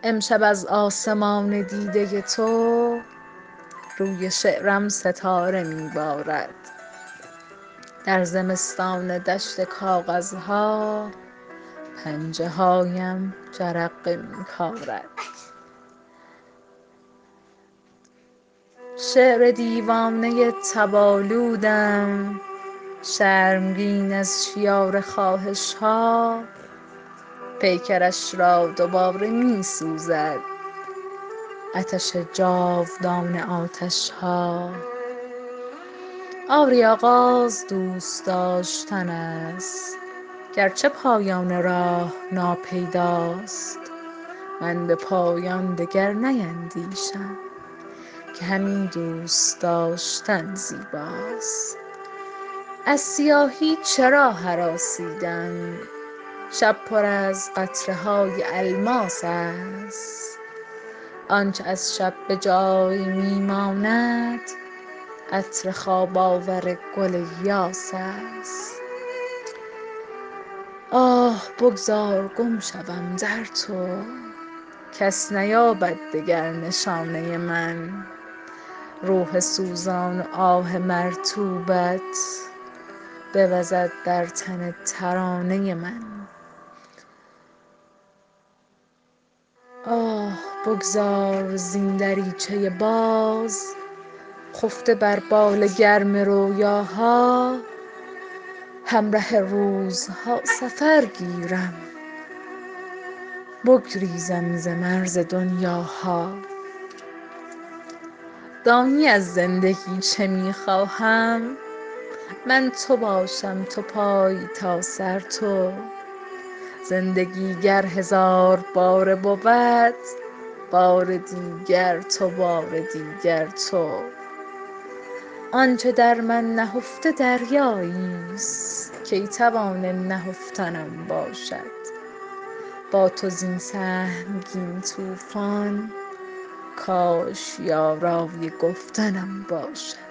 امشب از آسمان دیده تو روی شعرم ستاره میبارد. در زمستان دشت کاغذها پنجه هایم جرقه میکارد. شعر دیوانه تبالودم، شرمگین از شیار خواهش ها، پیکرش را دوباره میسوزد آتش جاودان آتش ها. آری آغاز دوست داشتن است، گرچه پایان راه ناپیداست. من به پایان دگر نیندیشم که همین دوست داشتن زیباست. از سیاهی چرا هراسیدم؟ شب پر از قطره های الماس است. آنچه از شب به جای میماند عطر خواب آور گل یاس است. آه بگذار گم شوم در تو، کس نیابد دگر نشانه من. روح سوزان و آه مرطوبت بوزد در تن ترانه من. آه بگذار زین دریچه باز، خفته بر بال گرم رویاها، همره روزها سفر گیرم بگریزم ز مرز دنیاها. دانی از زندگی چه میخواهم؟ من تو باشم، تو پای تا سر تو. زندگی گر هزار باره بود، بار دیگر تو، بار دیگر تو. آنچه در من نهفته دریایی است، کی توان نهفتنم باشد. با تو زین سهمگین طوفان کاش یارای گفتنم باشد.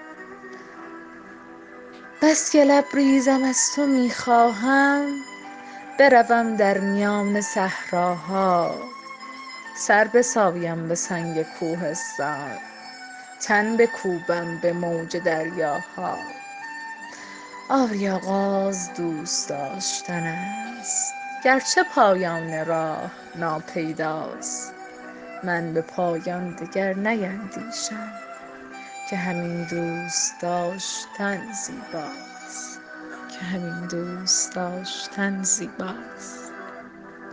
بس که لبریزم از تو میخواهم، بروم در میان صحراها. سر بسایم به سنگ کوهستان، تن بکوبم به موج دریاها. آری آغاز دوست داشتن است، گرچه پایان راه ناپیداست. من به پایان دگر نیندیشم که همین دوست داشتن زیباست، که همین دوست داشتن زیباست.